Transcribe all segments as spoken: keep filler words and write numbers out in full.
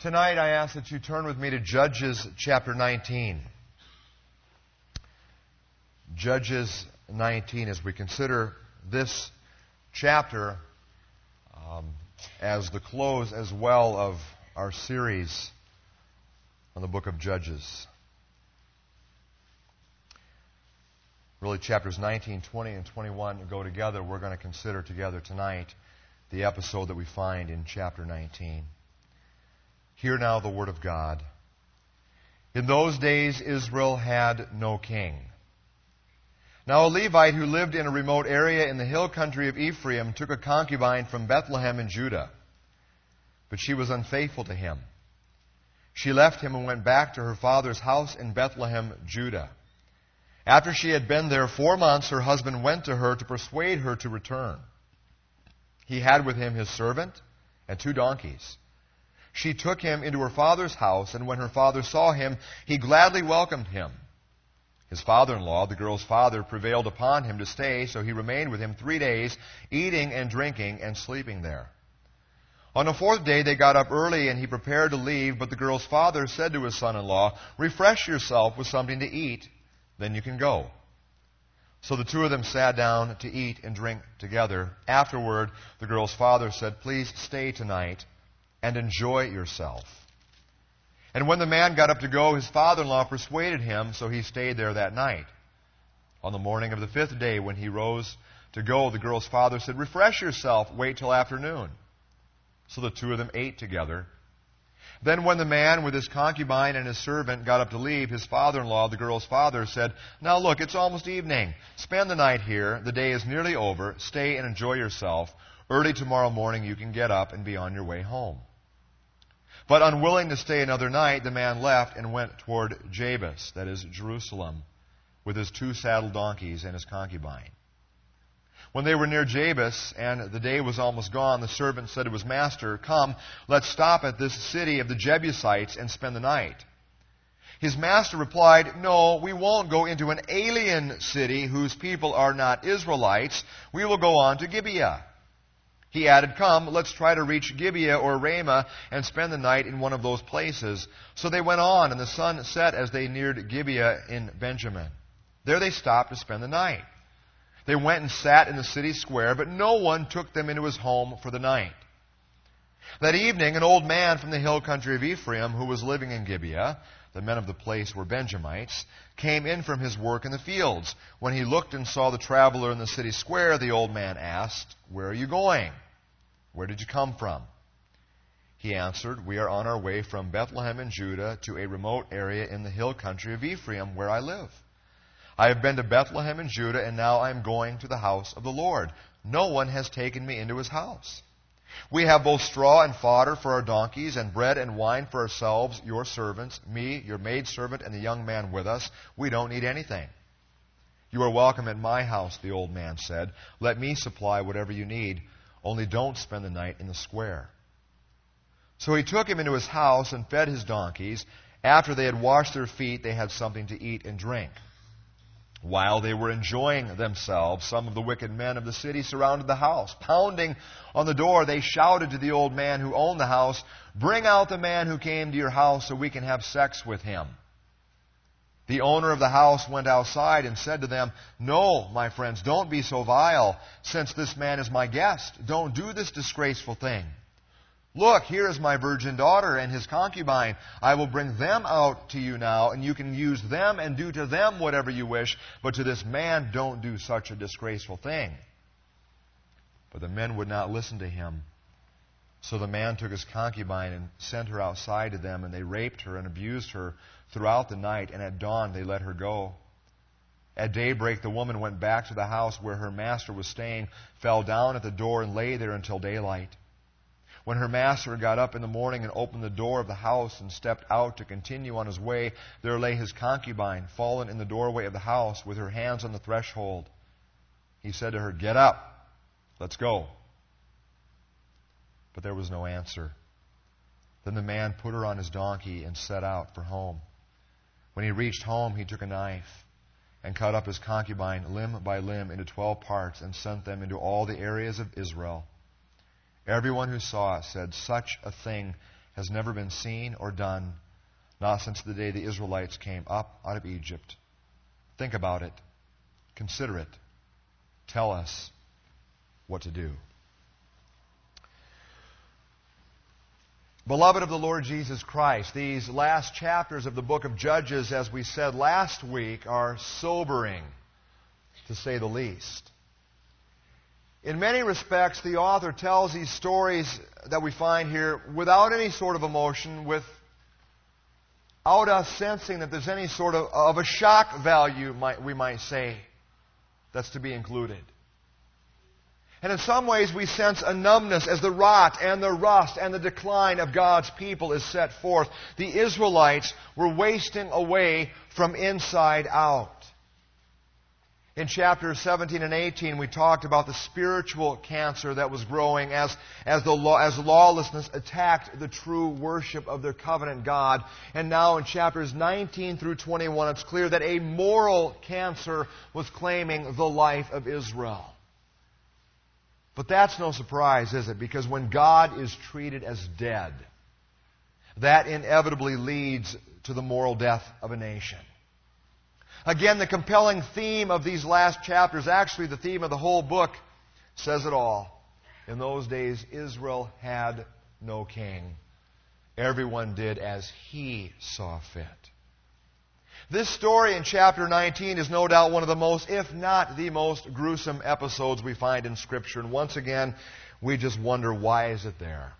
Tonight I ask that you turn with me to Judges chapter nineteen. Judges nineteen, as we consider this chapter um, as the close as well of our series on the book of Judges. Really, chapters nineteen, twenty, and twenty-one go together. We're going to consider together tonight the episode that we find in chapter nineteen. Hear now the word of God. In those days Israel had no king. Now a Levite who lived in a remote area in the hill country of Ephraim took a concubine from Bethlehem in Judah. But she was unfaithful to him. She left him and went back to her father's house in Bethlehem, Judah. After she had been there four months, her husband went to her to persuade her to return. He had with him his servant and two donkeys. She took him into her father's house, and when her father saw him, he gladly welcomed him. His father-in-law, the girl's father, prevailed upon him to stay, so he remained with him three days, eating and drinking and sleeping there. On the fourth day they got up early, and he prepared to leave, but the girl's father said to his son-in-law, "Refresh yourself with something to eat, then you can go." So the two of them sat down to eat and drink together. Afterward, the girl's father said, "Please stay tonight and enjoy yourself." And when the man got up to go, his father-in-law persuaded him, so he stayed there that night. On the morning of the fifth day, when he rose to go, the girl's father said, "Refresh yourself, wait till afternoon." So the two of them ate together. Then when the man with his concubine and his servant got up to leave, his father-in-law, the girl's father, said, "Now look, it's almost evening. Spend the night here. The day is nearly over. Stay and enjoy yourself. Early tomorrow morning you can get up and be on your way home." But unwilling to stay another night, the man left and went toward Jabes, that is Jerusalem, with his two saddled donkeys and his concubine. When they were near Jabes and the day was almost gone, the servant said to his master, "Come, let's stop at this city of the Jebusites and spend the night." His master replied, "No, we won't go into an alien city whose people are not Israelites. We will go on to Gibeah." He added, "Come, let's try to reach Gibeah or Ramah and spend the night in one of those places." So they went on, and the sun set as they neared Gibeah in Benjamin. There they stopped to spend the night. They went and sat in the city square, but no one took them into his home for the night. That evening, an old man from the hill country of Ephraim, who was living in Gibeah, the men of the place were Benjamites, came in from his work in the fields. When he looked and saw the traveler in the city square, the old man asked, "Where are you going? Where did you come from?" He answered, "We are on our way from Bethlehem in Judah to a remote area in the hill country of Ephraim where I live. I have been to Bethlehem in Judah, and now I am going to the house of the Lord. No one has taken me into his house. We have both straw and fodder for our donkeys, and bread and wine for ourselves, your servants, me, your maidservant, and the young man with us. We don't need anything." "You are welcome at my house," the old man said. "Let me supply whatever you need. Only don't spend the night in the square." So he took him into his house and fed his donkeys. After they had washed their feet, they had something to eat and drink. While they were enjoying themselves, some of the wicked men of the city surrounded the house. Pounding on the door, they shouted to the old man who owned the house, "Bring out the man who came to your house so we can have sex with him." The owner of the house went outside and said to them, "No, my friends, don't be so vile. Since this man is my guest, don't do this disgraceful thing. Look, here is my virgin daughter and his concubine. I will bring them out to you now, and you can use them and do to them whatever you wish. But to this man, don't do such a disgraceful thing." But the men would not listen to him. So the man took his concubine and sent her outside to them, and they raped her and abused her throughout the night, and at dawn they let her go. At daybreak the woman went back to the house where her master was staying, fell down at the door, and lay there until daylight. When her master got up in the morning and opened the door of the house and stepped out to continue on his way, there lay his concubine, fallen in the doorway of the house with her hands on the threshold. He said to her, "Get up, let's go." But there was no answer. Then the man put her on his donkey and set out for home. When he reached home, he took a knife and cut up his concubine limb by limb into twelve parts and sent them into all the areas of Israel. Everyone who saw it said, "Such a thing has never been seen or done, not since the day the Israelites came up out of Egypt. Think about it. Consider it. Tell us what to do. Beloved of the Lord Jesus Christ, these last chapters of the book of Judges, as we said last week, are sobering, to say the least. In many respects, the author tells these stories that we find here without any sort of emotion, without us sensing that there's any sort of, of a shock value, might, we might say, that's to be included. And in some ways we sense a numbness as the rot and the rust and the decline of God's people is set forth. The Israelites were wasting away from inside out. In chapters seventeen and eighteen, we talked about the spiritual cancer that was growing as, as, the law, as lawlessness attacked the true worship of their covenant God. And now in chapters nineteen through twenty-one, it's clear that a moral cancer was claiming the life of Israel. But that's no surprise, is it? Because when God is treated as dead, that inevitably leads to the moral death of a nation. Again, the compelling theme of these last chapters, actually the theme of the whole book, says it all. In those days, Israel had no king. Everyone did as he saw fit. This story in chapter nineteen is no doubt one of the most, if not the most, gruesome episodes we find in Scripture. And once again, we just wonder, why is it there?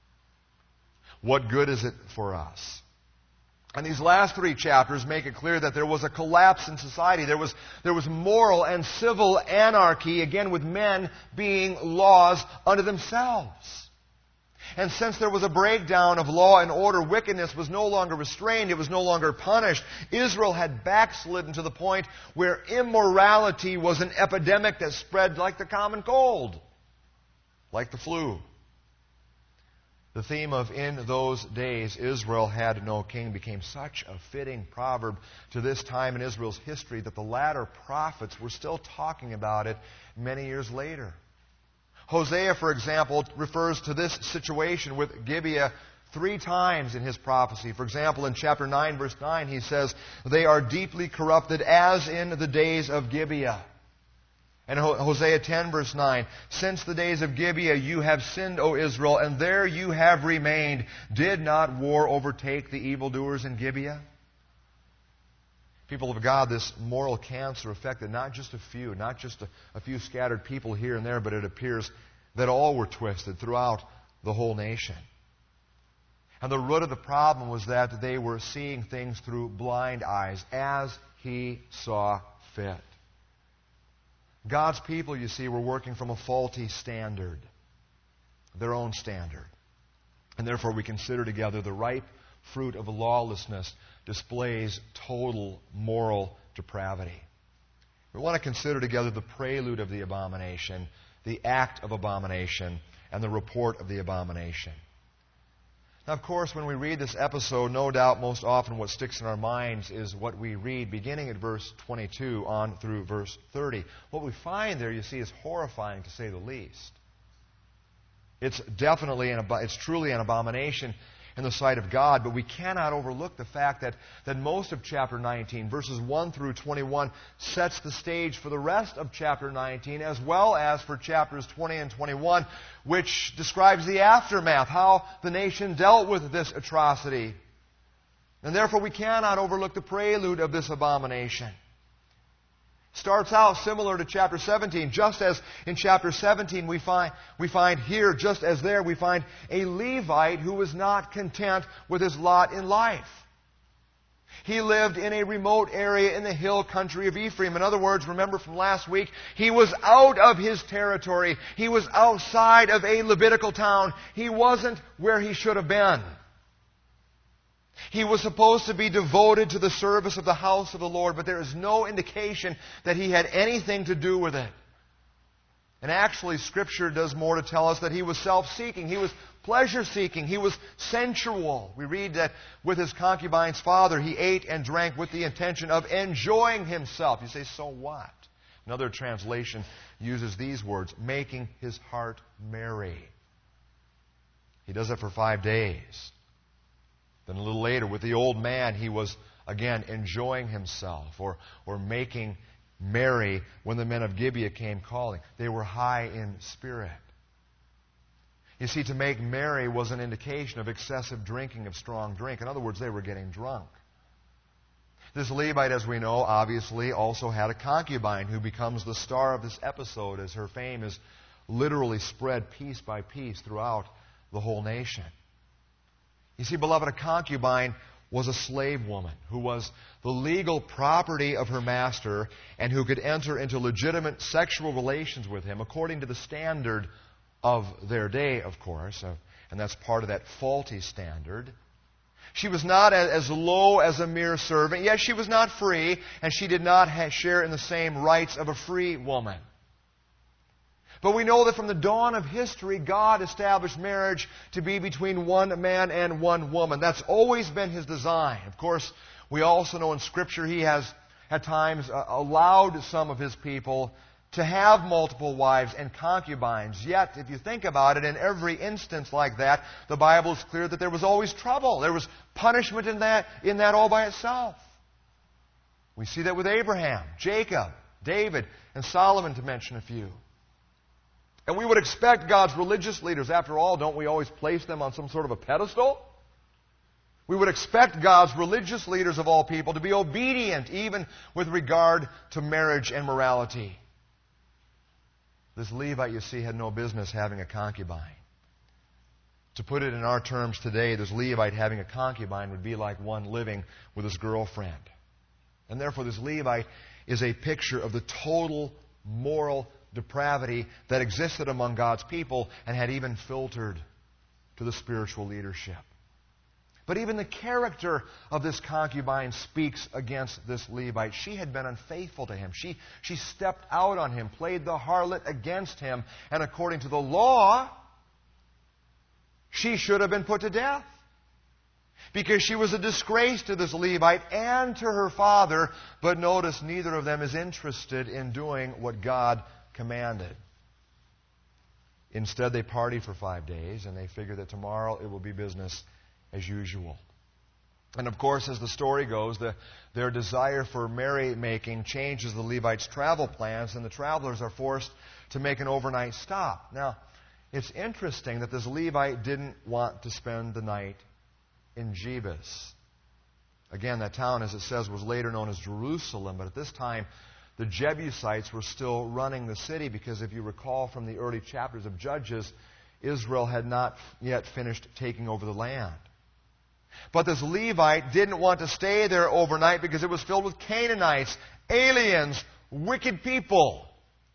What good is it for us? And these last three chapters make it clear that there was a collapse in society. There was, there was moral and civil anarchy, again with men being laws unto themselves. And since there was a breakdown of law and order, wickedness was no longer restrained, it was no longer punished. Israel had backslidden to the point where immorality was an epidemic that spread like the common cold, like the flu. The theme of "in those days Israel had no king" became such a fitting proverb to this time in Israel's history that the latter prophets were still talking about it many years later. Hosea, for example, refers to this situation with Gibeah three times in his prophecy. For example, in chapter nine, verse nine, he says, "They are deeply corrupted as in the days of Gibeah." And Hosea ten, verse nine, "Since the days of Gibeah you have sinned, O Israel, and there you have remained. Did not war overtake the evildoers in Gibeah?" People of God, this moral cancer affected not just a few, not just a, a few scattered people here and there, but it appears that all were twisted throughout the whole nation. And the root of the problem was that they were seeing things through blind eyes, as he saw fit. God's people, you see, were working from a faulty standard, their own standard. And therefore we consider together the ripe fruit of lawlessness displays total moral depravity. We want to consider together the prelude of the abomination, the act of abomination, and the report of the abomination. Now, of course, when we read this episode, no doubt most often what sticks in our minds is what we read beginning at verse twenty-two on through verse thirty. What we find there, you see, is horrifying to say the least. It's definitely, an, it's truly an abomination in the sight of God, but we cannot overlook the fact that, that most of chapter nineteen, verses one through twenty-one, sets the stage for the rest of chapter nineteen, as well as for chapters twenty and twenty-one, which describes the aftermath, how the nation dealt with this atrocity. And therefore we cannot overlook the prelude of this abomination. Starts out similar to chapter seventeen. Just as in chapter seventeen we find, we find here, just as there, we find a Levite who was not content with his lot in life. He lived in a remote area in the hill country of Ephraim. In other words, remember from last week, he was out of his territory. He was outside of a Levitical town. He wasn't where he should have been. He was supposed to be devoted to the service of the house of the Lord, but there is no indication that he had anything to do with it. And actually, Scripture does more to tell us that he was self-seeking. He was pleasure-seeking. He was sensual. We read that with his concubine's father, he ate and drank with the intention of enjoying himself. You say, so what? Another translation uses these words, making his heart merry. He does it for five days. Then a little later, with the old man, he was again enjoying himself or, or making merry when the men of Gibeah came calling. They were high in spirit. You see, to make merry was an indication of excessive drinking of strong drink. In other words, they were getting drunk. This Levite, as we know, obviously also had a concubine who becomes the star of this episode as her fame is literally spread piece by piece throughout the whole nation. You see, beloved, a concubine was a slave woman who was the legal property of her master and who could enter into legitimate sexual relations with him according to the standard of their day, of course, and that's part of that faulty standard. She was not as low as a mere servant. Yes, she was not free, and she did not share in the same rights of a free woman. But we know that from the dawn of history, God established marriage to be between one man and one woman. That's always been His design. Of course, we also know in Scripture He has at times allowed some of His people to have multiple wives and concubines. Yet, if you think about it, in every instance like that, the Bible is clear that there was always trouble. There was punishment in that, in that all by itself. We see that with Abraham, Jacob, David, and Solomon, to mention a few. And we would expect God's religious leaders, after all, don't we always place them on some sort of a pedestal? We would expect God's religious leaders of all people to be obedient even with regard to marriage and morality. This Levite, you see, had no business having a concubine. To put it in our terms today, this Levite having a concubine would be like one living with his girlfriend. And therefore, this Levite is a picture of the total moral depravity that existed among God's people and had even filtered to the spiritual leadership. But even the character of this concubine speaks against this Levite. She had been unfaithful to him. She, she stepped out on him, played the harlot against him, and according to the law, she should have been put to death. Because she was a disgrace to this Levite and to her father, but notice neither of them is interested in doing what God commanded. Instead, they partied for five days, and they figured that tomorrow it will be business as usual. And of course, as the story goes, the, their desire for merrymaking changes the Levites' travel plans, and the travelers are forced to make an overnight stop. Now, it's interesting that this Levite didn't want to spend the night in Jebus. Again, that town, as it says, was later known as Jerusalem, but at this time, the Jebusites were still running the city because if you recall from the early chapters of Judges, Israel had not yet finished taking over the land. But this Levite didn't want to stay there overnight because it was filled with Canaanites, aliens, wicked people.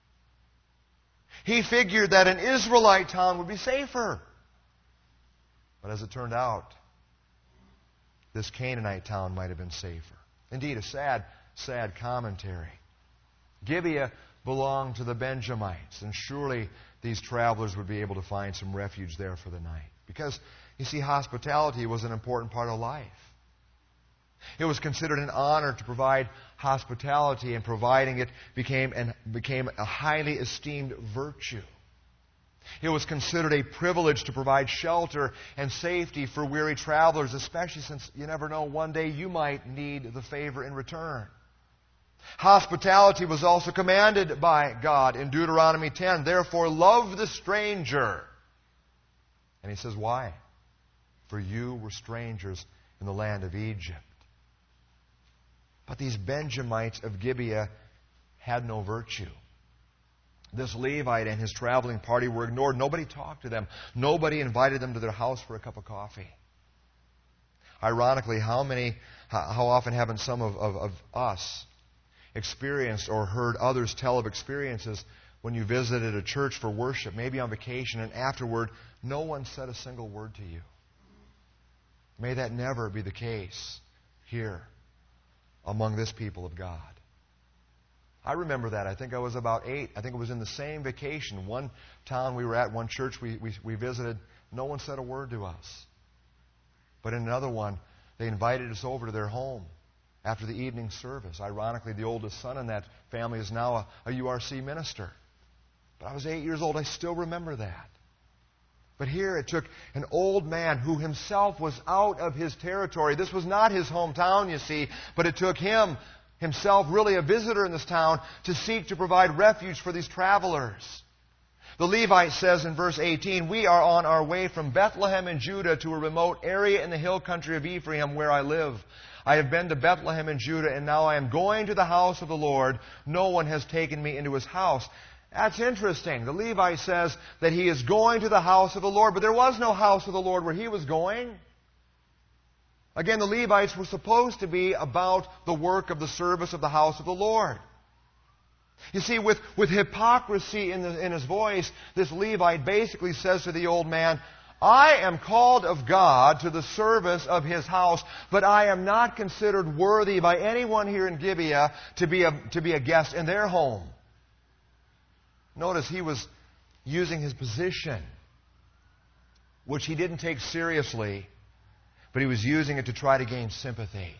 He figured that an Israelite town would be safer. But as it turned out, this Canaanite town might have been safer. Indeed, a sad, sad commentary. Gibeah belonged to the Benjamites, and surely these travelers would be able to find some refuge there for the night. Because, you see, hospitality was an important part of life. It was considered an honor to provide hospitality, and providing it became, an, became a highly esteemed virtue. It was considered a privilege to provide shelter and safety for weary travelers, especially since you never know, one day you might need the favor in return. Hospitality was also commanded by God in Deuteronomy ten. Therefore, love the stranger. And He says, why? For you were strangers in the land of Egypt. But these Benjamites of Gibeah had no virtue. This Levite and his traveling party were ignored. Nobody talked to them. Nobody invited them to their house for a cup of coffee. Ironically, how many, how often haven't some of, of, of us experienced or heard others tell of experiences when you visited a church for worship, maybe on vacation, and afterward, no one said a single word to you? May that never be the case here among this people of God. I remember that. I think I was about eight. I think it was in the same vacation. One town we were at, one church we, we, we visited, no one said a word to us. But in another one, they invited us over to their home after the evening service. Ironically, the oldest son in that family is now a, a U R C minister. But I was eight years old. I still remember that. But here it took an old man who himself was out of his territory. This was not his hometown, you see, but it took him, himself really a visitor in this town, to seek to provide refuge for these travelers. The Levite says in verse eighteen, "We are on our way from Bethlehem in Judah to a remote area in the hill country of Ephraim where I live. I have been to Bethlehem in Judah, and now I am going to the house of the Lord. No one has taken me into his house." That's interesting. The Levite says that he is going to the house of the Lord, but there was no house of the Lord where he was going. Again, the Levites were supposed to be about the work of the service of the house of the Lord. You see, with, with hypocrisy in, the, in his voice, this Levite basically says to the old man, "I am called of God to the service of His house, but I am not considered worthy by anyone here in Gibeah to be a, to be a guest in their home." Notice he was using his position, which he didn't take seriously, but he was using it to try to gain sympathy.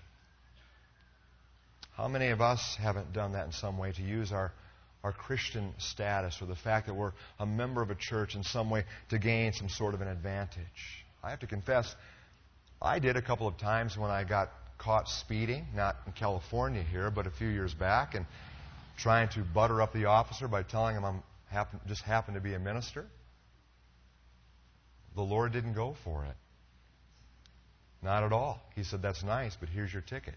How many of us haven't done that in some way, to use our, our Christian status or the fact that we're a member of a church in some way to gain some sort of an advantage? I have to confess, I did a couple of times when I got caught speeding, not in California here, but a few years back, and trying to butter up the officer by telling him I'm happen, just happen to be a minister. The Lord didn't go for it. Not at all. He said, "That's nice, but here's your ticket."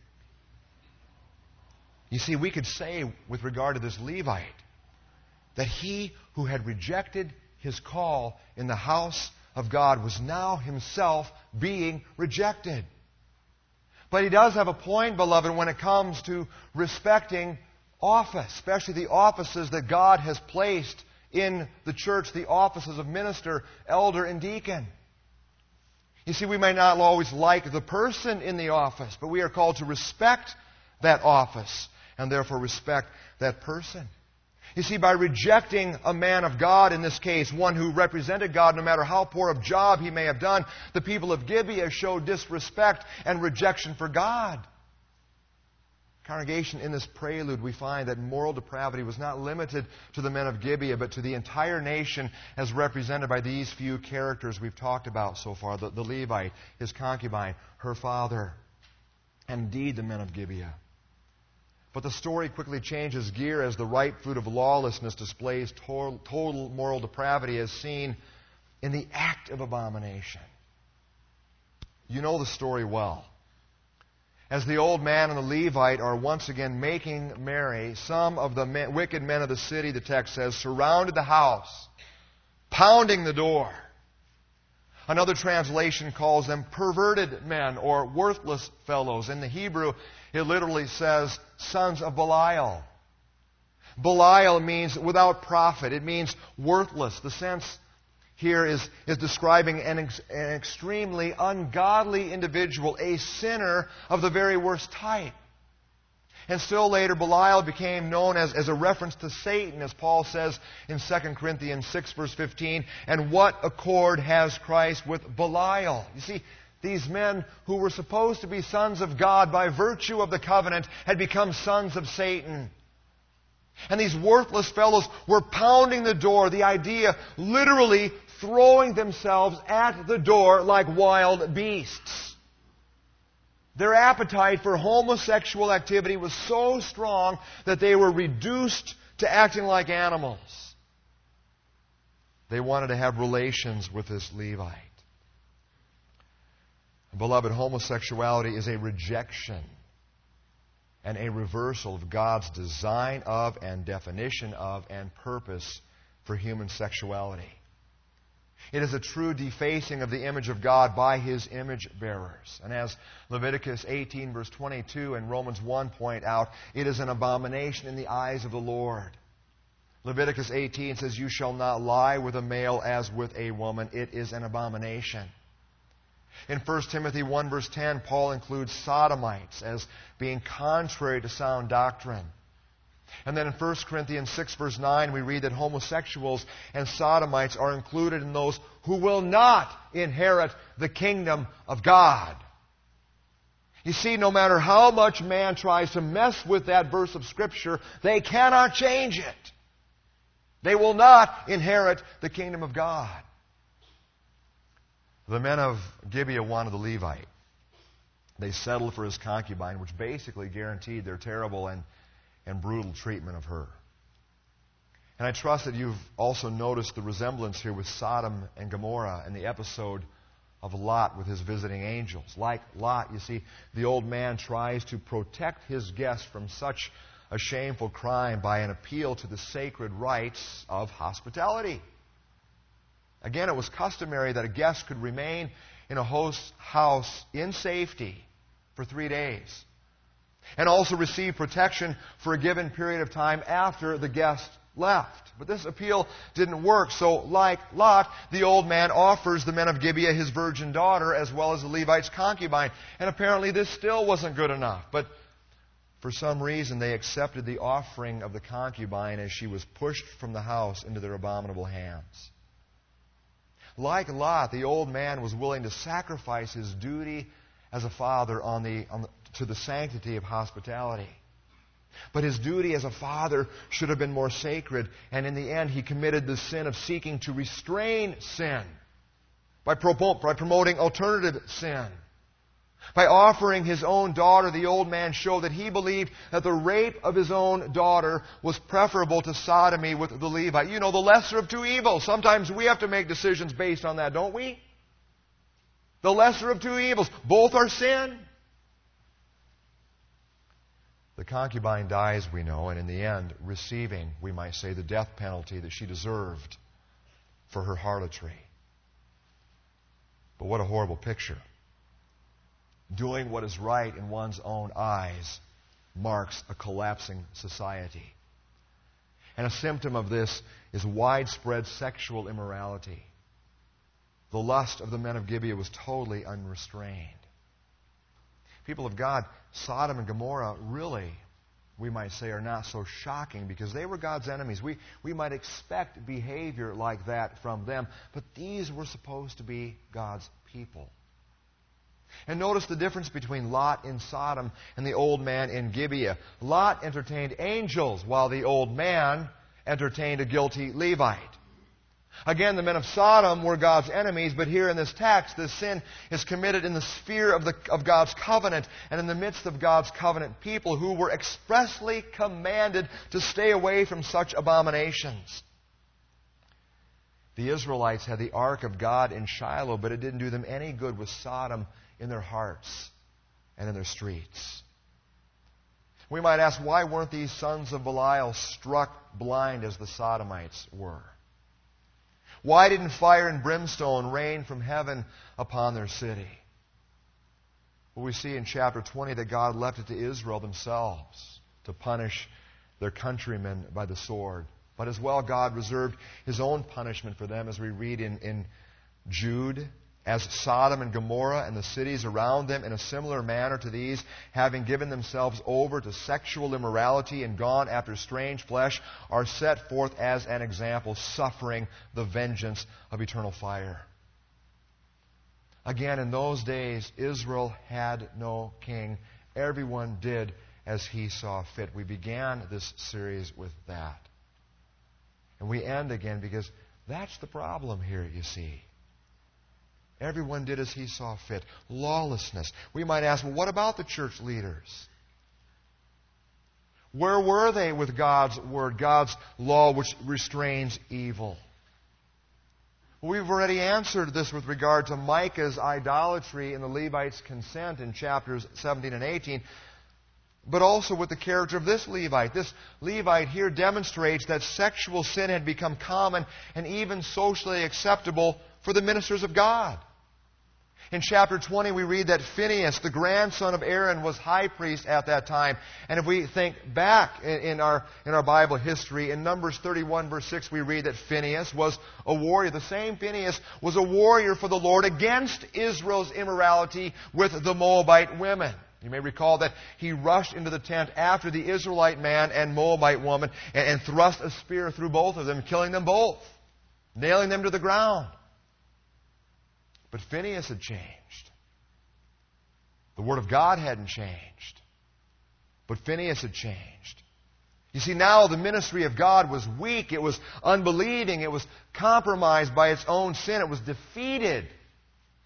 You see, we could say with regard to this Levite that he who had rejected his call in the house of God was now himself being rejected. But he does have a point, beloved, when it comes to respecting office, especially the offices that God has placed in the church, the offices of minister, elder, and deacon. You see, we may not always like the person in the office, but we are called to respect that office and therefore respect that person. You see, by rejecting a man of God, in this case, one who represented God, no matter how poor a job he may have done, the people of Gibeah showed disrespect and rejection for God. Congregation, in this prelude, we find that moral depravity was not limited to the men of Gibeah, but to the entire nation as represented by these few characters we've talked about so far. The, the Levite, his concubine, her father, and indeed the men of Gibeah. But the story quickly changes gear as the ripe fruit of lawlessness displays total, total moral depravity as seen in the act of abomination. You know the story well. As the old man and the Levite are once again making merry, some of the men, wicked men of the city, the text says, surrounded the house, pounding the door. Another translation calls them perverted men or worthless fellows. In the Hebrew, it literally says sons of Belial. Belial means without profit. It means worthless. The sense here is, is describing an, ex, an extremely ungodly individual, a sinner of the very worst type. And still later, Belial became known as, as a reference to Satan, as Paul says in Second Corinthians six, verse fifteen, "And what accord has Christ with Belial?" You see, these men who were supposed to be sons of God by virtue of the covenant had become sons of Satan. And these worthless fellows were pounding the door, the idea literally throwing themselves at the door like wild beasts. Their appetite for homosexual activity was so strong that they were reduced to acting like animals. They wanted to have relations with this Levite. Beloved, homosexuality is a rejection and a reversal of God's design of and definition of and purpose for human sexuality. It is a true defacing of the image of God by His image bearers. And as Leviticus eighteen, verse twenty-two and Romans one point out, it is an abomination in the eyes of the Lord. Leviticus eighteen says, "You shall not lie with a male as with a woman. It is an abomination." In First Timothy one, verse ten, Paul includes sodomites as being contrary to sound doctrine. And then in First Corinthians six, verse nine, we read that homosexuals and sodomites are included in those who will not inherit the kingdom of God. You see, no matter how much man tries to mess with that verse of Scripture, they cannot change it. They will not inherit the kingdom of God. The men of Gibeah wanted the Levite. They settled for his concubine, which basically guaranteed their terrible and, and brutal treatment of her. And I trust that you've also noticed the resemblance here with Sodom and Gomorrah and the episode of Lot with his visiting angels. Like Lot, you see, the old man tries to protect his guests from such a shameful crime by an appeal to the sacred rights of hospitality. Again, it was customary that a guest could remain in a host's house in safety for three days and also receive protection for a given period of time after the guest left. But this appeal didn't work, so like Lot, the old man offers the men of Gibeah his virgin daughter as well as the Levite's concubine. And apparently this still wasn't good enough. But for some reason they accepted the offering of the concubine as she was pushed from the house into their abominable hands. Like Lot, the old man was willing to sacrifice his duty as a father on the, on the, to the sanctity of hospitality. But his duty as a father should have been more sacred, and in the end he committed the sin of seeking to restrain sin by, pro- by promoting alternative sin. By offering his own daughter, the old man showed that he believed that the rape of his own daughter was preferable to sodomy with the Levite. You know, the lesser of two evils. Sometimes we have to make decisions based on that, don't we? The lesser of two evils. Both are sin. The concubine dies, we know, and in the end, receiving, we might say, the death penalty that she deserved for her harlotry. But what a horrible picture. Doing what is right in one's own eyes marks a collapsing society. And a symptom of this is widespread sexual immorality. The lust of the men of Gibeah was totally unrestrained. People of God, Sodom and Gomorrah really, we might say, are not so shocking because they were God's enemies. We, we might expect behavior like that from them, but these were supposed to be God's people. And notice the difference between Lot in Sodom and the old man in Gibeah. Lot entertained angels while the old man entertained a guilty Levite. Again, the men of Sodom were God's enemies, but here in this text, this sin is committed in the sphere of, the, of God's covenant and in the midst of God's covenant people who were expressly commanded to stay away from such abominations. The Israelites had the ark of God in Shiloh, but it didn't do them any good with Sodom in their hearts and in their streets. We might ask, why weren't these sons of Belial struck blind as the Sodomites were? Why didn't fire and brimstone rain from heaven upon their city? Well, we see in chapter twenty that God left it to Israel themselves to punish their countrymen by the sword. But as well, God reserved His own punishment for them, as we read in, in Jude. As Sodom and Gomorrah and the cities around them, in a similar manner to these, having given themselves over to sexual immorality and gone after strange flesh, are set forth as an example, suffering the vengeance of eternal fire. Again, in those days, Israel had no king. Everyone did as he saw fit. We began this series with that. And we end again because that's the problem here, you see. Everyone did as he saw fit. Lawlessness. We might ask, well, what about the church leaders? Where were they with God's word, God's law which restrains evil? We've already answered this with regard to Micah's idolatry and the Levites' consent in chapters seventeen and eighteen. But also with the character of this Levite. This Levite here demonstrates that sexual sin had become common and even socially acceptable for the ministers of God. In chapter twenty, we read that Phinehas, the grandson of Aaron, was high priest at that time. And if we think back in our, in our Bible history, in Numbers thirty-one, verse six, we read that Phinehas was a warrior. The same Phinehas was a warrior for the Lord against Israel's immorality with the Moabite women. You may recall that he rushed into the tent after the Israelite man and Moabite woman and, and thrust a spear through both of them, killing them both, nailing them to the ground. But Phinehas had changed. The Word of God hadn't changed. But Phinehas had changed. You see, now the ministry of God was weak. It was unbelieving. It was compromised by its own sin. It was defeated.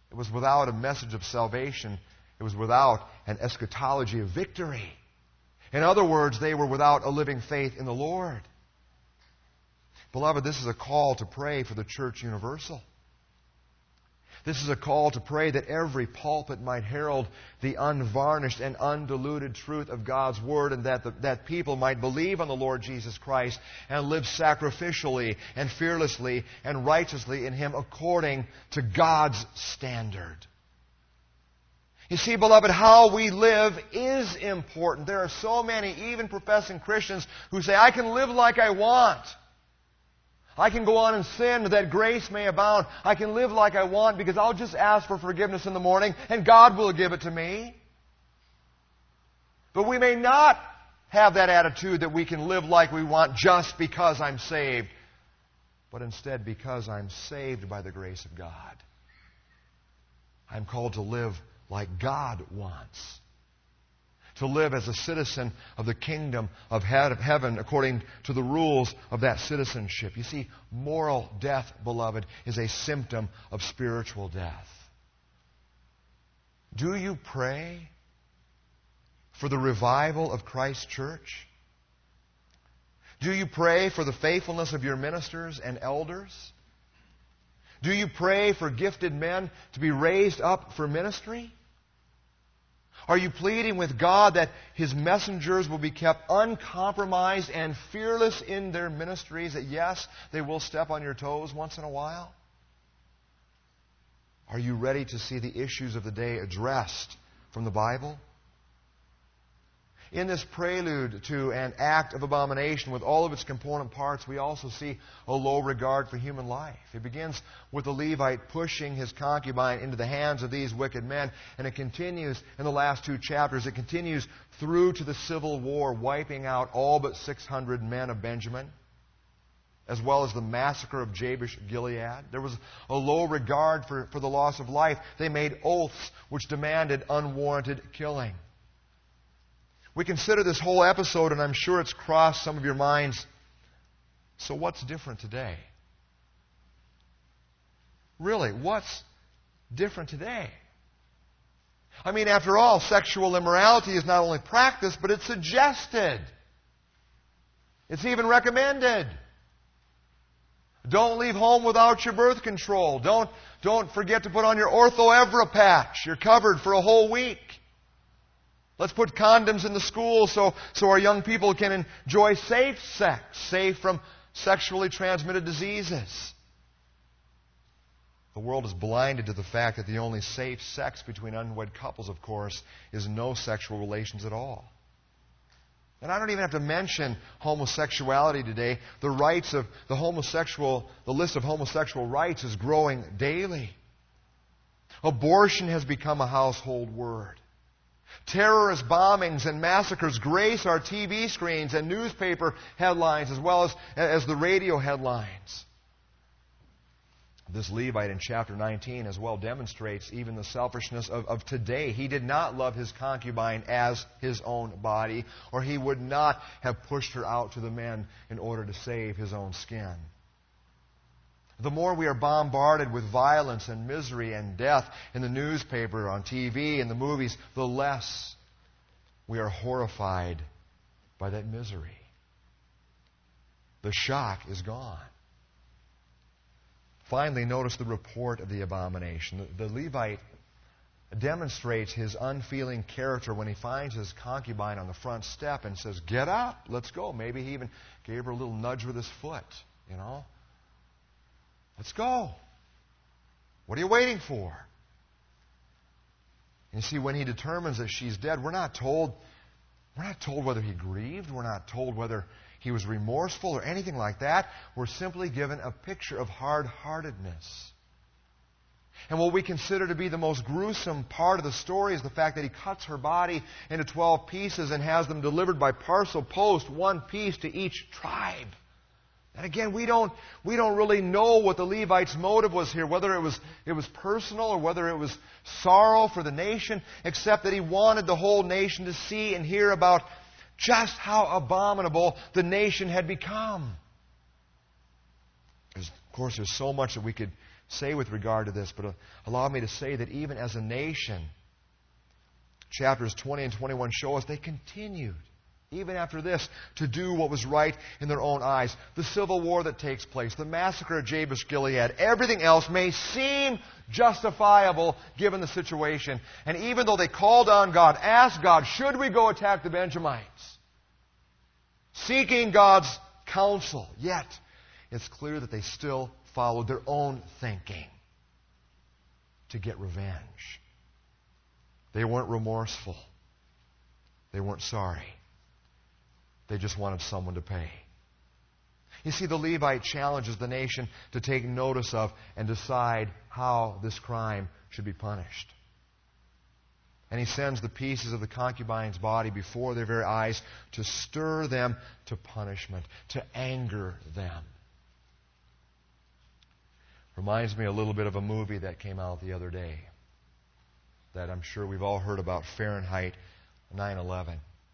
It was without a message of salvation. It was without an eschatology of victory. In other words, they were without a living faith in the Lord. Beloved, this is a call to pray for the church universal. This is a call to pray that every pulpit might herald the unvarnished and undiluted truth of God's Word, and that, the, that people might believe on the Lord Jesus Christ and live sacrificially and fearlessly and righteously in Him according to God's standard. You see, beloved, how we live is important. There are so many, even professing Christians, who say, I can live like I want. I can go on and sin that grace may abound. I can live like I want because I'll just ask for forgiveness in the morning and God will give it to me. But we may not have that attitude that we can live like we want just because I'm saved, but instead because I'm saved by the grace of God. I'm called to live like God wants. To live as a citizen of the kingdom of heaven according to the rules of that citizenship. You see, moral death, beloved, is a symptom of spiritual death. Do you pray for the revival of Christ's church? Do you pray for the faithfulness of your ministers and elders? Do you pray for gifted men to be raised up for ministry? Are you pleading with God that His messengers will be kept uncompromised and fearless in their ministries, that yes, they will step on your toes once in a while? Are you ready to see the issues of the day addressed from the Bible? In this prelude to an act of abomination with all of its component parts, we also see a low regard for human life. It begins with the Levite pushing his concubine into the hands of these wicked men, and it continues in the last two chapters. It continues through to the Civil War, wiping out all but six hundred men of Benjamin, as well as the massacre of Jabesh Gilead. There was a low regard for, for the loss of life. They made oaths which demanded unwarranted killing. We consider this whole episode, and I'm sure it's crossed some of your minds. So what's different today? Really, what's different today? I mean, after all, sexual immorality is not only practiced, but it's suggested. It's even recommended. Don't leave home without your birth control. Don't, don't forget to put on your Ortho-Evra patch. You're covered for a whole week. Let's put condoms in the schools so, so our young people can enjoy safe sex, safe from sexually transmitted diseases. The world is blinded to the fact that the only safe sex between unwed couples, of course, is no sexual relations at all. And I don't even have to mention homosexuality today. The rights of the homosexual, the list of homosexual rights is growing daily. Abortion has become a household word. Terrorist bombings and massacres grace our T V screens and newspaper headlines as well as, as the radio headlines. This Levite in chapter nineteen as well demonstrates even the selfishness of, of today. He did not love his concubine as his own body, or he would not have pushed her out to the men in order to save his own skin. The more we are bombarded with violence and misery and death in the newspaper, on T V, in the movies, the less we are horrified by that misery. The shock is gone. Finally, notice the report of the abomination. The, the Levite demonstrates his unfeeling character when he finds his concubine on the front step and says, "Get up, let's go." Maybe he even gave her a little nudge with his foot, you know. Let's go. What are you waiting for? And you see, when he determines that she's dead, we're not told, we're not told whether he grieved. We're not told whether he was remorseful or anything like that. We're simply given a picture of hard-heartedness. And what we consider to be the most gruesome part of the story is the fact that he cuts her body into twelve pieces and has them delivered by parcel post, one piece to each tribe. And again, we don't, we don't really know what the Levite's motive was here, whether it was, it was personal or whether it was sorrow for the nation, except that he wanted the whole nation to see and hear about just how abominable the nation had become. There's, of course, there's so much that we could say with regard to this, but uh, allow me to say that even as a nation, chapters twenty and twenty-one show us they continued, even after this, to do what was right in their own eyes. The civil war that takes place, the massacre of Jabesh Gilead, everything else may seem justifiable given the situation. And even though they called on God, asked God, should we go attack the Benjamites? Seeking God's counsel, yet it's clear that they still followed their own thinking to get revenge. They weren't remorseful. They weren't sorry. They just wanted someone to pay. You see, the Levite challenges the nation to take notice of and decide how this crime should be punished. And he sends the pieces of the concubine's body before their very eyes to stir them to punishment, to anger them. Reminds me a little bit of a movie that came out the other day that I'm sure we've all heard about, Fahrenheit nine eleven.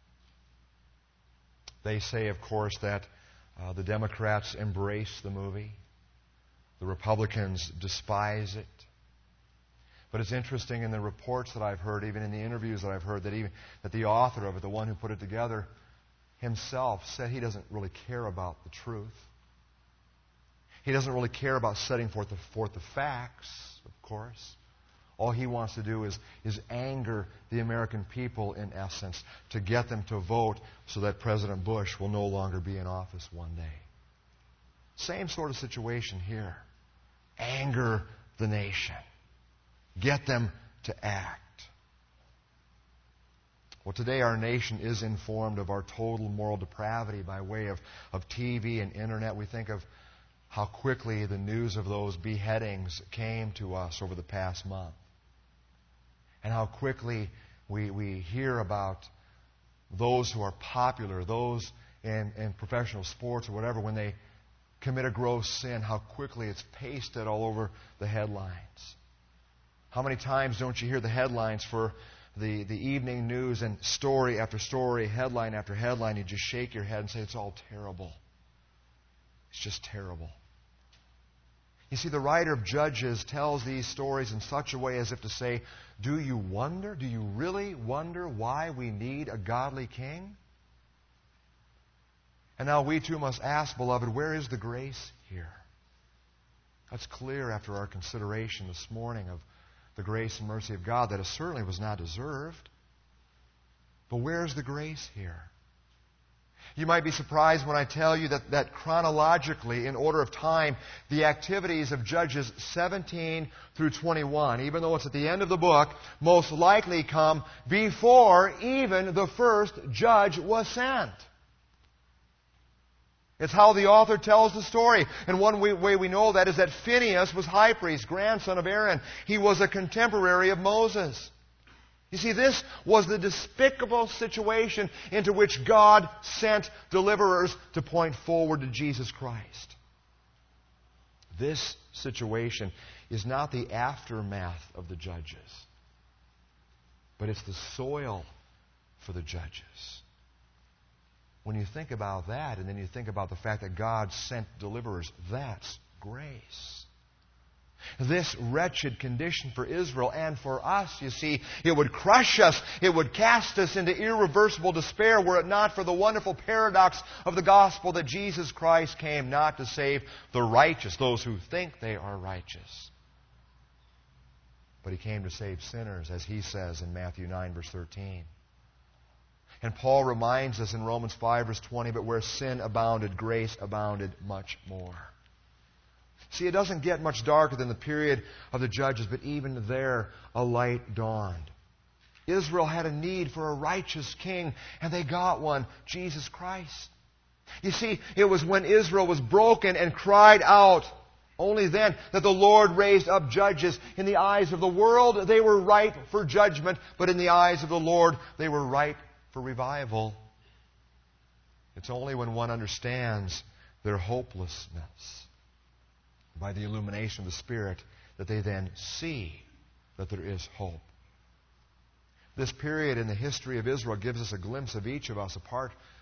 They say, of course, that uh, the Democrats embrace the movie. The Republicans despise it. But it's interesting in the reports that I've heard, even in the interviews that I've heard, that even that the author of it, the one who put it together, himself said he doesn't really care about the truth. He doesn't really care about setting forth the, forth the facts, of course. All he wants to do is, is anger the American people, in essence, to get them to vote so that President Bush will no longer be in office one day. Same sort of situation here. Anger the nation. Get them to act. Well, today our nation is informed of our total moral depravity by way of, of T V and Internet. We think of how quickly the news of those beheadings came to us over the past month. And how quickly we, we hear about those who are popular, those in, in professional sports or whatever, when they commit a gross sin, how quickly it's pasted all over the headlines. How many times don't you hear the headlines for the, the evening news, and story after story, headline after headline, you just shake your head and say, it's all terrible. It's just terrible. You see, the writer of Judges tells these stories in such a way as if to say, do you wonder, do you really wonder why we need a godly king? And now we too must ask, beloved, where is the grace here? That's clear after our consideration this morning of the grace and mercy of God, that it certainly was not deserved. But where is the grace here? You might be surprised when I tell you that, that chronologically, in order of time, the activities of Judges seventeen through twenty-one, even though it's at the end of the book, most likely come before even the first judge was sent. It's how the author tells the story. And one way we know that is that Phinehas was high priest, grandson of Aaron. He was a contemporary of Moses. You see, this was the despicable situation into which God sent deliverers to point forward to Jesus Christ. This situation is not the aftermath of the judges, but it's the soil for the judges. When you think about that, and then you think about the fact that God sent deliverers, that's grace. This wretched condition for Israel and for us, you see, it would crush us. It would cast us into irreversible despair were it not for the wonderful paradox of the gospel that Jesus Christ came not to save the righteous, those who think they are righteous, but He came to save sinners, as He says in Matthew nine, verse thirteen. And Paul reminds us in Romans five, verse twenty, but where sin abounded, grace abounded much more. See, it doesn't get much darker than the period of the judges, but even there a light dawned. Israel had a need for a righteous king, and they got one, Jesus Christ. You see, it was when Israel was broken and cried out, only then, that the Lord raised up judges. In the eyes of the world, they were ripe for judgment, but in the eyes of the Lord, they were ripe for revival. It's only when one understands their hopelessness by the illumination of the Spirit that they then see that there is hope. This period in the history of Israel gives us a glimpse of each of us apart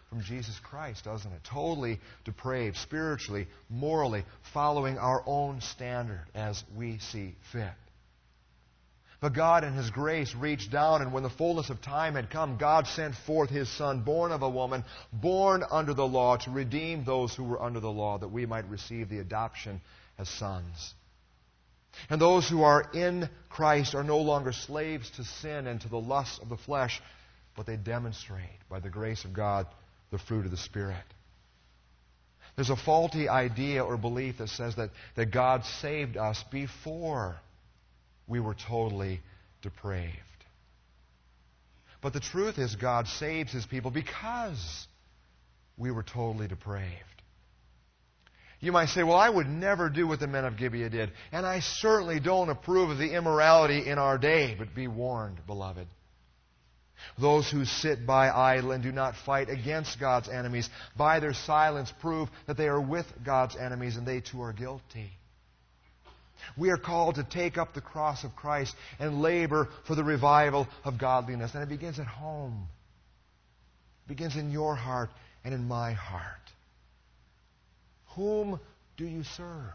from Jesus Christ, doesn't it? Totally depraved, spiritually, morally, following our own standard as we see fit. But God in His grace reached down, and when the fullness of time had come, God sent forth His Son, born of a woman, born under the law, to redeem those who were under the law, that we might receive the adoption as sons. And those who are in Christ are no longer slaves to sin and to the lusts of the flesh, but they demonstrate, by the grace of God, the fruit of the Spirit. There's a faulty idea or belief that says that, that God saved us before we were totally depraved. But the truth is, God saves His people because we were totally depraved. You might say, well, I would never do what the men of Gibeah did, and I certainly don't approve of the immorality in our day. But be warned, beloved. Those who sit by idle and do not fight against God's enemies, by their silence prove that they are with God's enemies, and they too are guilty. We are called to take up the cross of Christ and labor for the revival of godliness. And it begins at home. It begins in your heart and in my heart. Whom do you serve?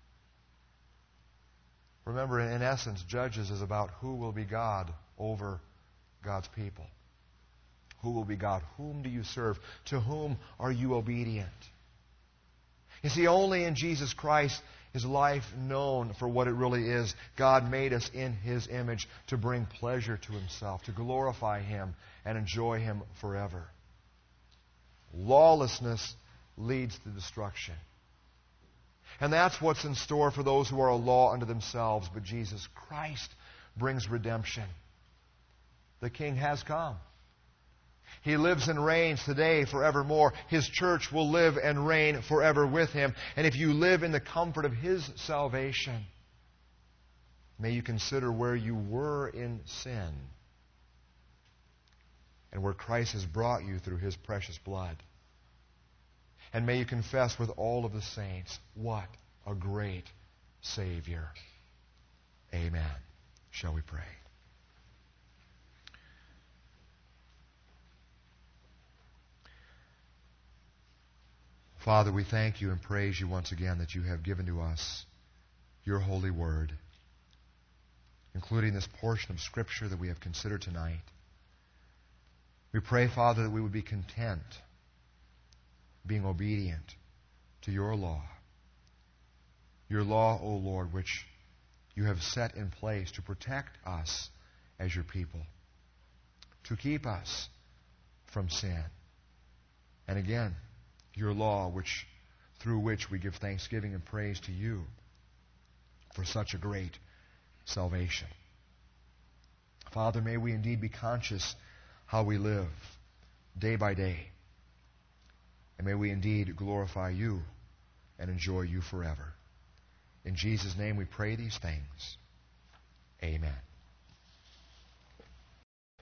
Remember, in essence, Judges is about who will be God over God's people. Who will be God? Whom do you serve? To whom are you obedient? You see, only in Jesus Christ is life known for what it really is. God made us in His image to bring pleasure to Himself, to glorify Him and enjoy Him forever. Lawlessness leads to destruction. And that's what's in store for those who are a law unto themselves. But Jesus Christ brings redemption. The King has come. He lives and reigns today forevermore. His church will live and reign forever with Him. And if you live in the comfort of His salvation, may you consider where you were in sin and where Christ has brought you through His precious blood. And may you confess with all of the saints, what a great Savior. Amen. Shall we pray? Father, we thank You and praise You once again that You have given to us Your holy word, including this portion of Scripture that we have considered tonight. We pray, Father, that we would be content being obedient to Your law. Your law, O Lord, which You have set in place to protect us as Your people, to keep us from sin. And again, Your law, which through which we give thanksgiving and praise to You for such a great salvation. Father, may we indeed be conscious how we live day by day. And may we indeed glorify You and enjoy You forever. In Jesus' name we pray these things. Amen.